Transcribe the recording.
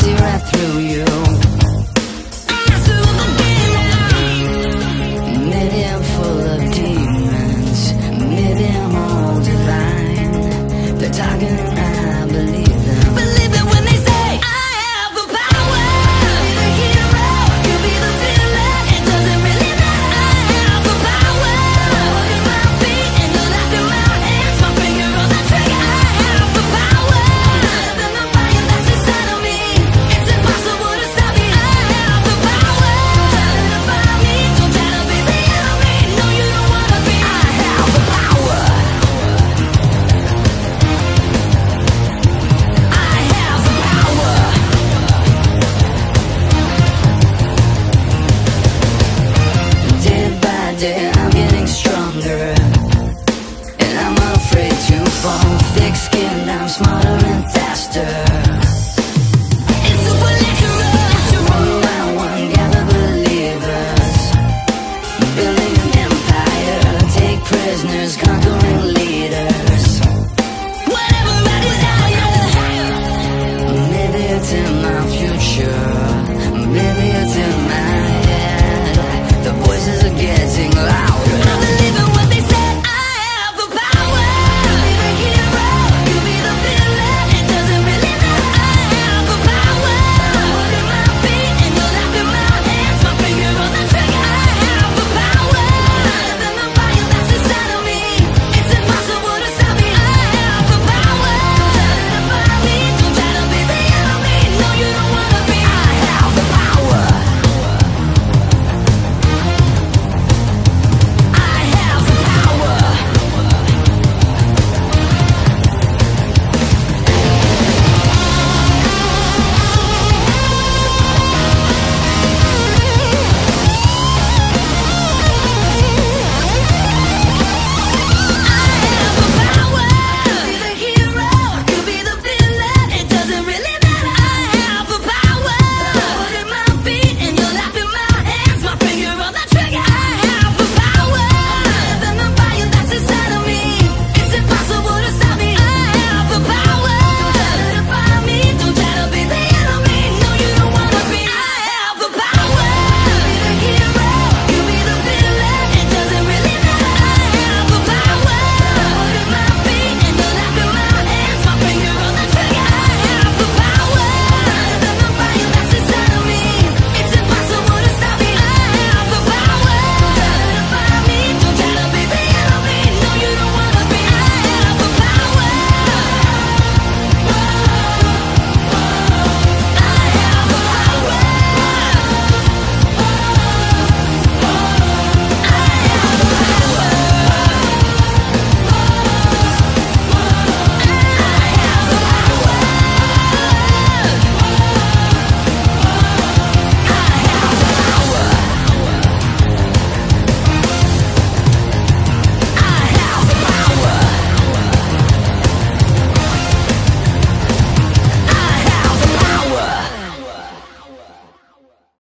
see right through you. Maybe I'm full of demons, maybe I'm all divine. They're talking and I believe them. Believe it when they say I have the power. Be the hero, you be the villain. It doesn't really matter. I have the power. Walk in my feet and you'll laugh in my hands. My finger on the trigger. I have the power. Better than the fire that's inside of me. It's impossible to stop me. I have the power. Try to define me, don't try to be the enemy. No, you don't wanna be. I have the power. I have the power. Day by day I'm getting stronger, and I'm not afraid to fall. Thick-skinned, I'm smarter and faster. It's supernatural. One by one, gather believers, building an empire. Take prisoners, conquering leaders. Whatever I desire. Maybe it's in my future, maybe